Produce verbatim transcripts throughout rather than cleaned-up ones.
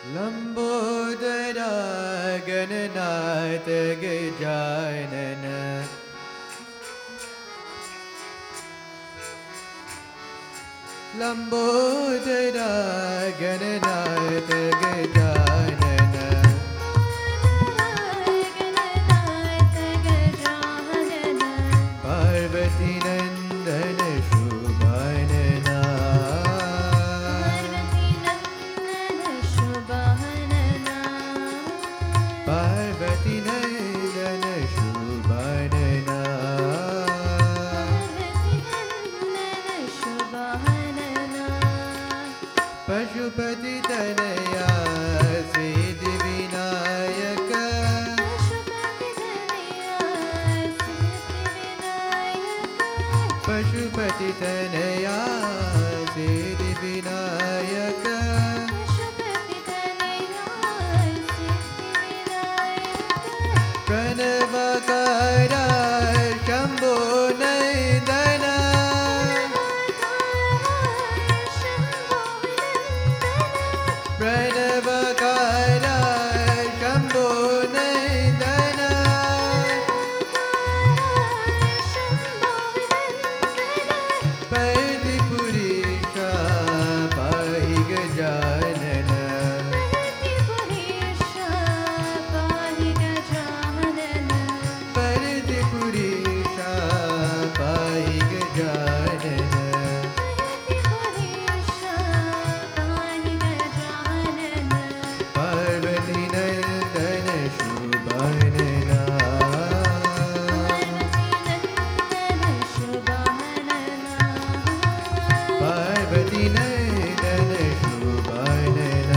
लंबोदरा गणनाथ गजानन लंबोदरा गणनाथ गजानन पार्वती नंदन शुभानना पार्वती नंदन शुभानना पशुपति तनया सिद्धि विनायक पशुपति तनया सिद्धि विनायक प्रणवकारा शंभो नंदन प्रणवकारा शंभो नंदन परिपुरीशा पाहि गजानन परिपुरीशा पाहि गजानन पार्वती नंदन शुभानना पार्वती नंदन शुभानना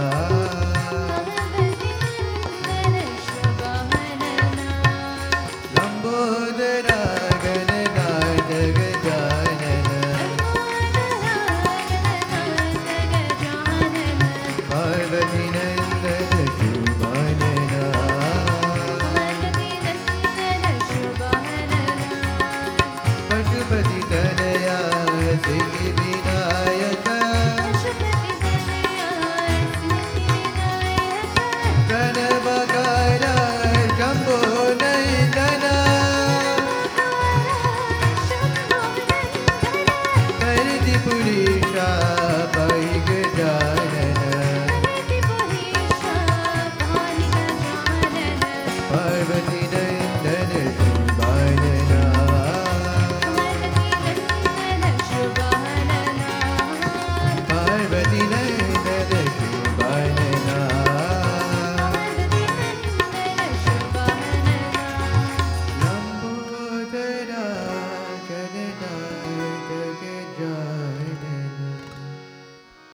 लंबोदरा गणनाथ गजानन पार्वती नंदन शुभानना पशुपति तनया सिद्धि विनायक प्रणवकारा शंभो नंदन परिपुरी